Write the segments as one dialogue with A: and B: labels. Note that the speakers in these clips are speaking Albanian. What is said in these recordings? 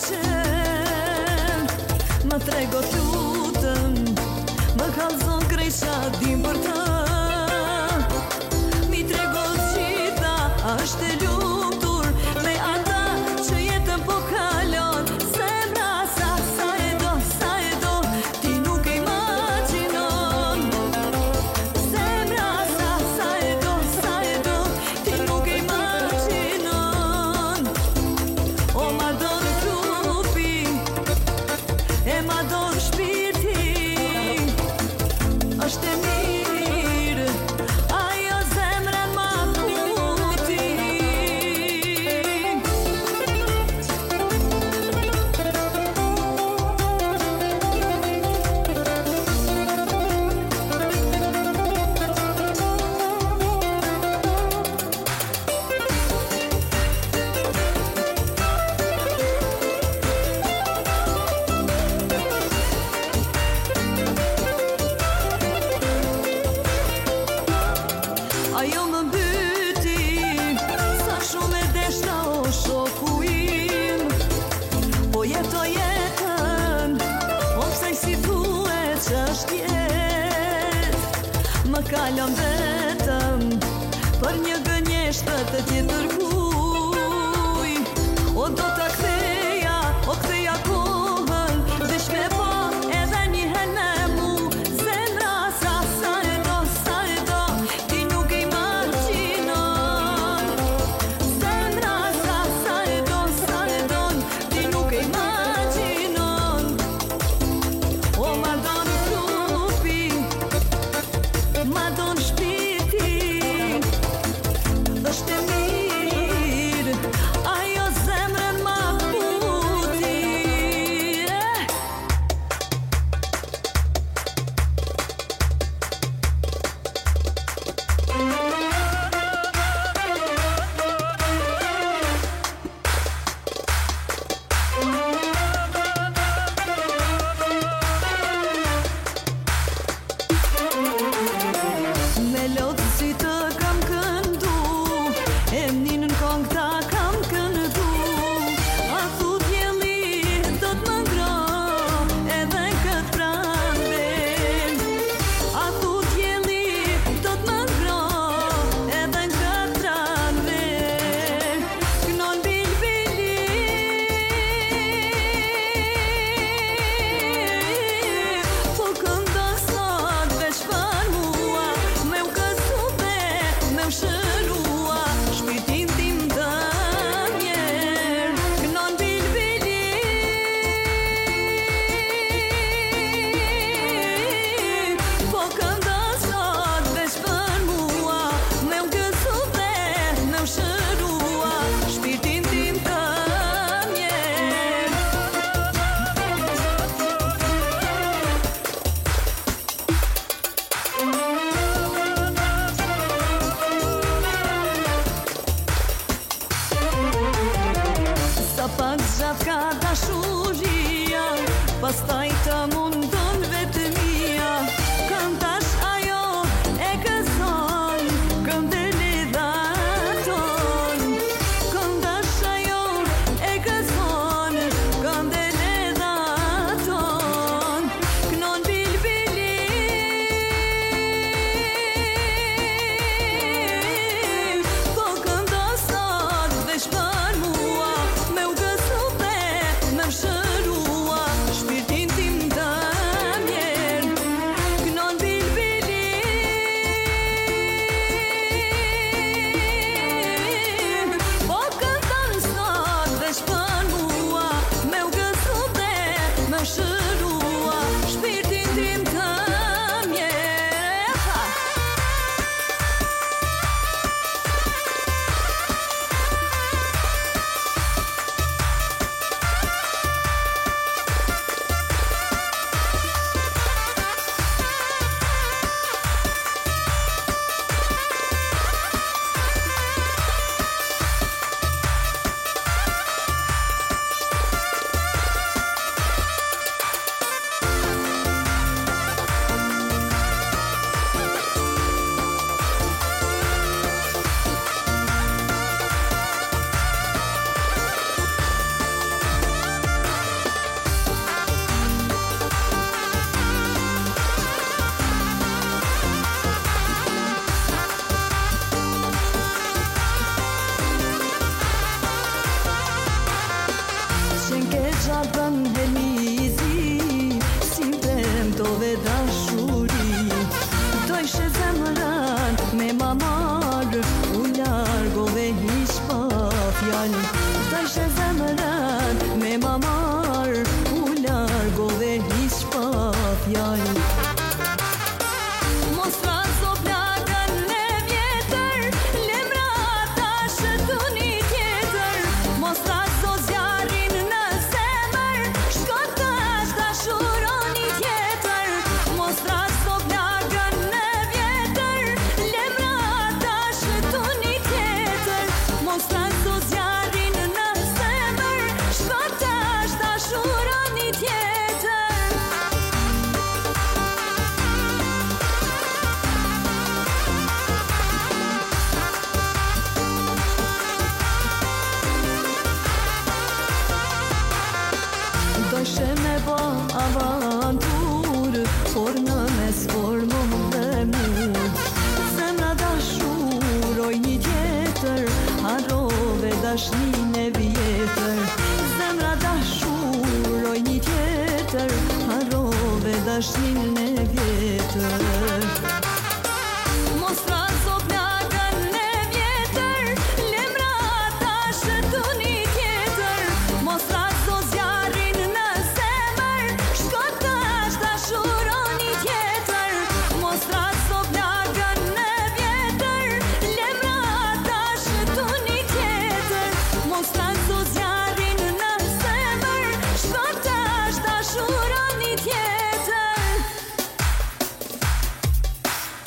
A: pëlqen. Më trego t'lutëm, më kallzon krejqa dim për të. Mi trego t'gjitha, është e lumtur me ata që jetën po kalon. Zemra sa e do, ti nuk e imaginon. Zemra sa e do, ti nuk e imaginon. O ma don trupi, e ma don shpirti, është e mirë, ajo zemrën ma kuti. Ajo më byti, sa shumë e deshta o shoku im. Po jeto jetën, o pse si thue që është jet. Më kalon vetëm, për një gënjeshtë të tjetër kuj. O do t'a ktheja, o ktheja kohën, veç me pa edhe një herë me mu. Zemra sa e do, ti nuk e imaginon. Zemra sa e do, ti nuk e imaginon. O ma don trupi, ma don shpirti, është e mirë, ajo zemrën ma kuti. Me lotë si të kam këndu, emnin në kong ta kam këndu. A thu djeli do t'më ngro, edhe këtë pranver. A thu djeli do t'më ngro, edhe këtë pranver. Kënon bilbili, po këndo sot veç për mua. Me u kësu dhe me u shërua, shpirtin tim të njerë. Kënon bilbili, po këndo sot veç për mua. Me u kësu dhe me u shërua, shpirtin tim të njerë. Sa pak zgjat ka dashuria, pastaj të mundon vetëmia. Këntash ajo e gëzon, këndëlidha ton. Këntash ajo e gëzon, këndëlidha ton. Kënon bilbili, po këndo sot veç për mua. Me u gëzu dhe me u shërua, shpirtin tim të zhabën helizi, si premtove dashuri. Dojshe zemrën me ma marrë, u largove hiq pa fjallë. Dojshe zemrën me ma marrë, u largove hiq pa fjallë. Mos razo plagën e vjetër, lemra ta shëtu një tjetër. Mos razo zjarin në zemër, shko tash ta shuro një tjetër. Mos razo plagën e vjetër, lemra ta shëtu një tjetër. Mos razo zjarin në zemër, shko tash ta shuro një tjetër. Dojshe me ba avanturë, por në mes formon dhe mund. Zemra dashuroj një tjetër, harrove dashnin e vjetër. Zemra dashuroj një tjetër, harrove dashnin e vjetër. Mos razo plagën e vjetër, lemra ta shëtu një tjetër. Mos razo zjarin në zemër, shko tash ta shuro një tjetër. Mos razo plagën e vjetër, lemra ta shëtu një tjetër. Mos razo zjarin në zemër, shko tash ta shuro një tjetër.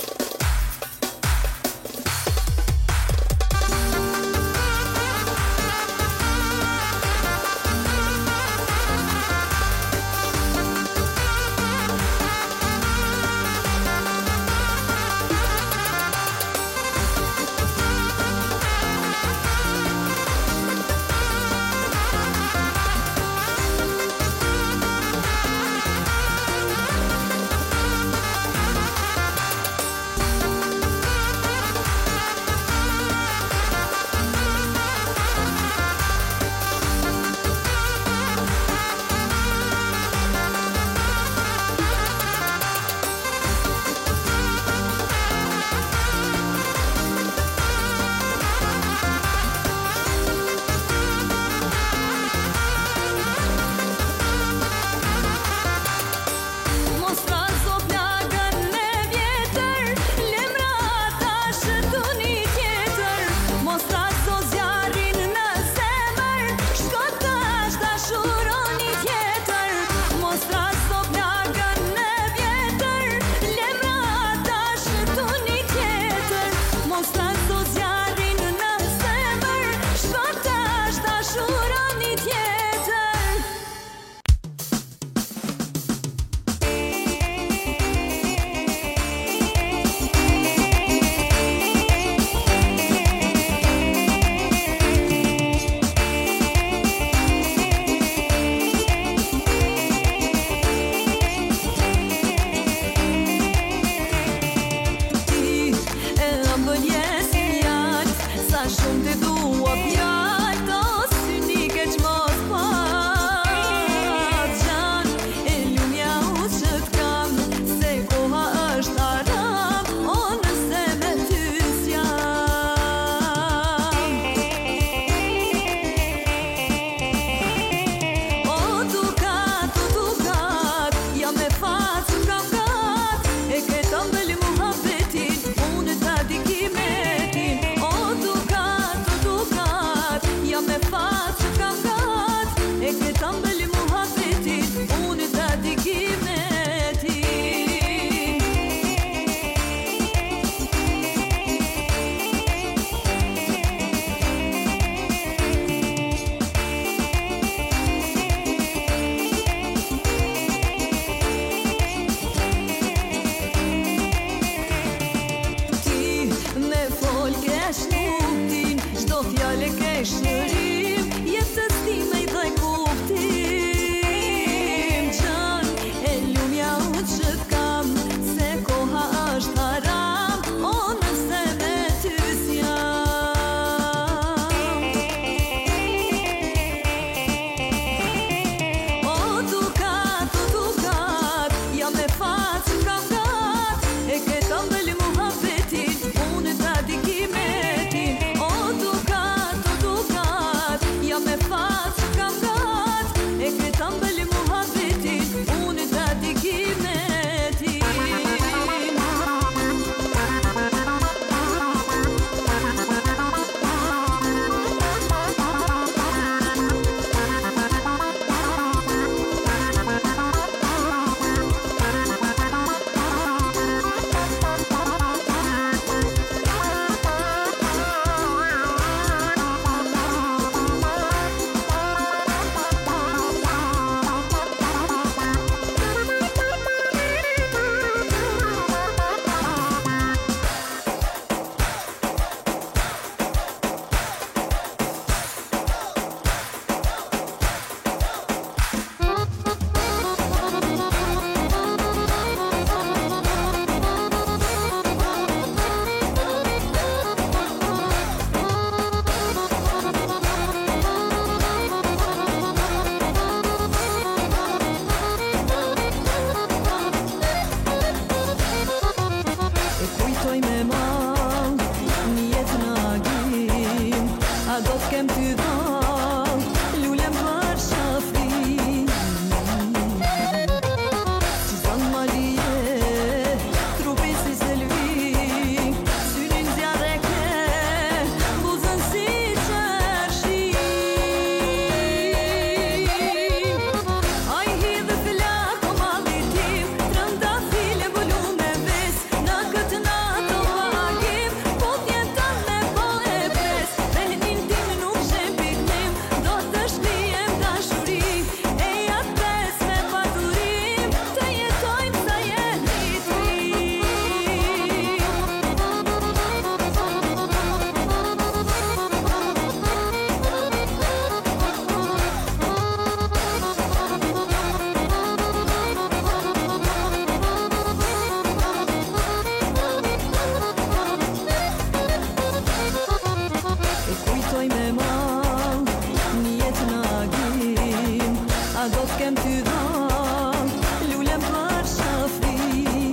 A: do t'kem ty dham, lulem për shafi.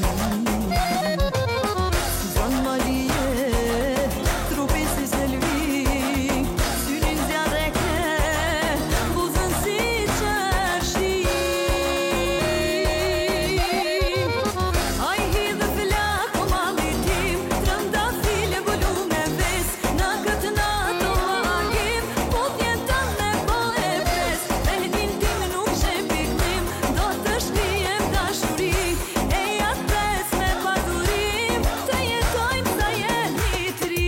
A: Zon malije, trupi si selvi, syrin zjarre ke, buzën si qershi. Ai hidhe flak o malli tim, trënda file vulu me ves, na këtë natë o agim, po t'jetën me po e pres. Behnin tim nuk shepik tim, do të shpijem dashuri, e jates me padurim, të jetojmë sa jeni tri.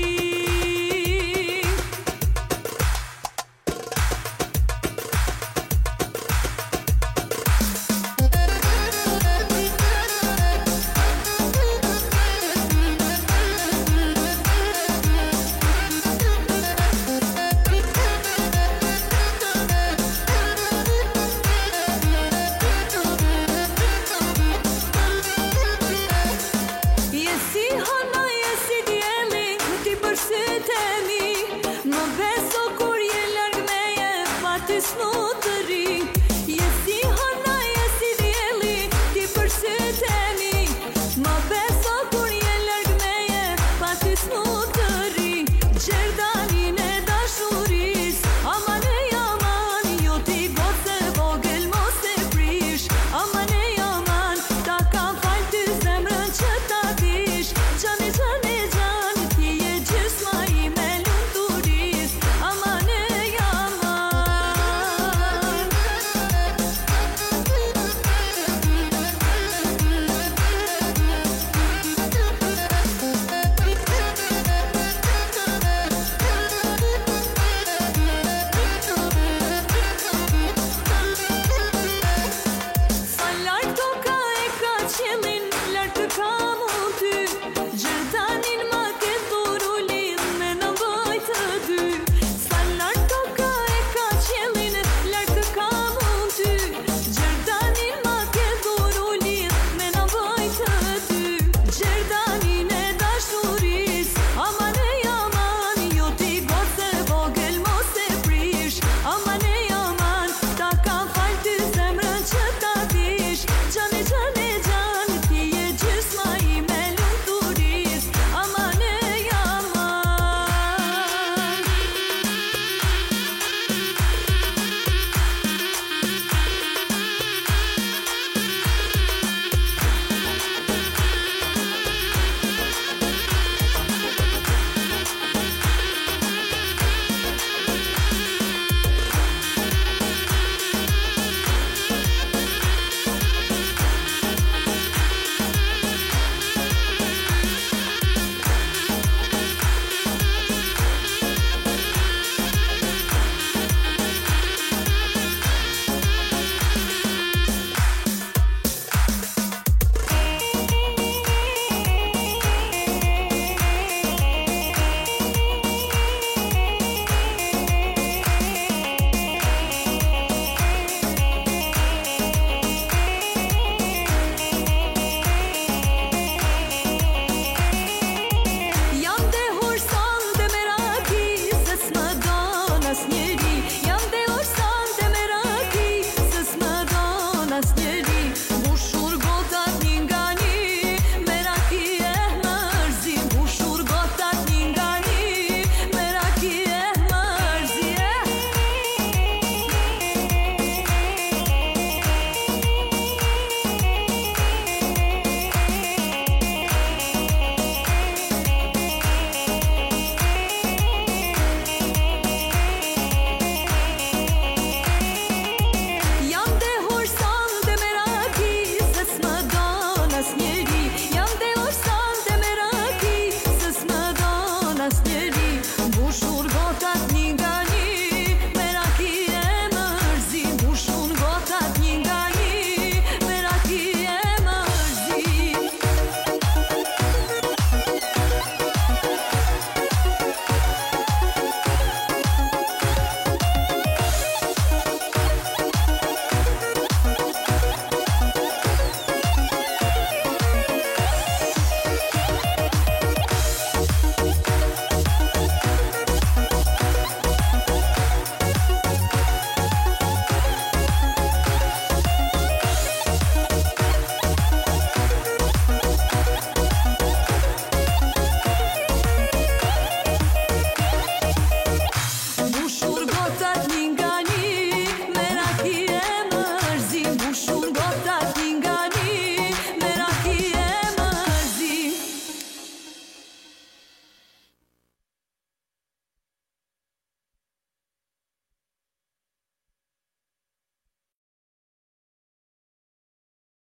A: Jesi hana, jesi djeli, ti përsytemi, më beso kur je larg meje, pa ty s'nu të ri.